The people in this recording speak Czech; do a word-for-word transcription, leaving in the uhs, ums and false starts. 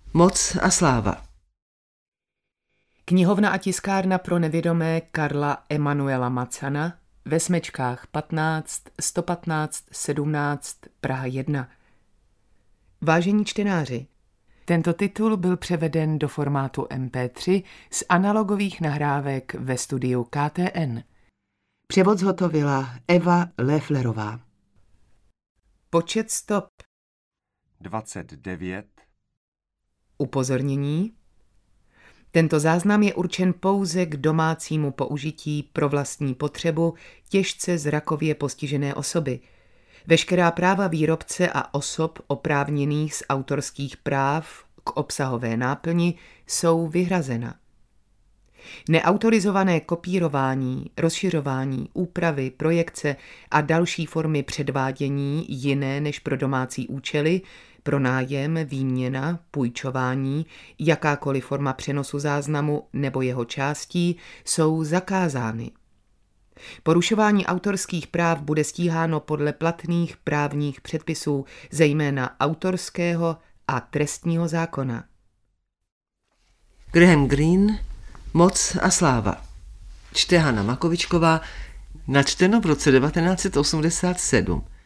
Moc a sláva. Knihovna a tiskárna pro nevědomé Karla Emanuela Macana ve Smečkách patnáct, sto patnáct, sedmnáct, Praha jedna. Vážení čtenáři, tento titul byl převeden do formátu em pé tři z analogových nahrávek ve studiu K T N. Převod zhotovila Eva Lefflerová. Počet stop. dvacet devět. Upozornění. Tento záznam je určen pouze k domácímu použití pro vlastní potřebu těžce zrakově postižené osoby. Veškerá práva výrobce a osob oprávněných z autorských práv k obsahové náplni jsou vyhrazena. Neautorizované kopírování, rozšiřování, úpravy, projekce a další formy předvádění jiné než pro domácí účely, pronájem, výměna, půjčování, jakákoliv forma přenosu záznamu nebo jeho částí jsou zakázány. Porušování autorských práv bude stíháno podle platných právních předpisů, zejména autorského a trestního zákona. Graham Greene, Moc a sláva. Čte Hana Makovičková, načteno v roce devatenáct set osmdesát sedm.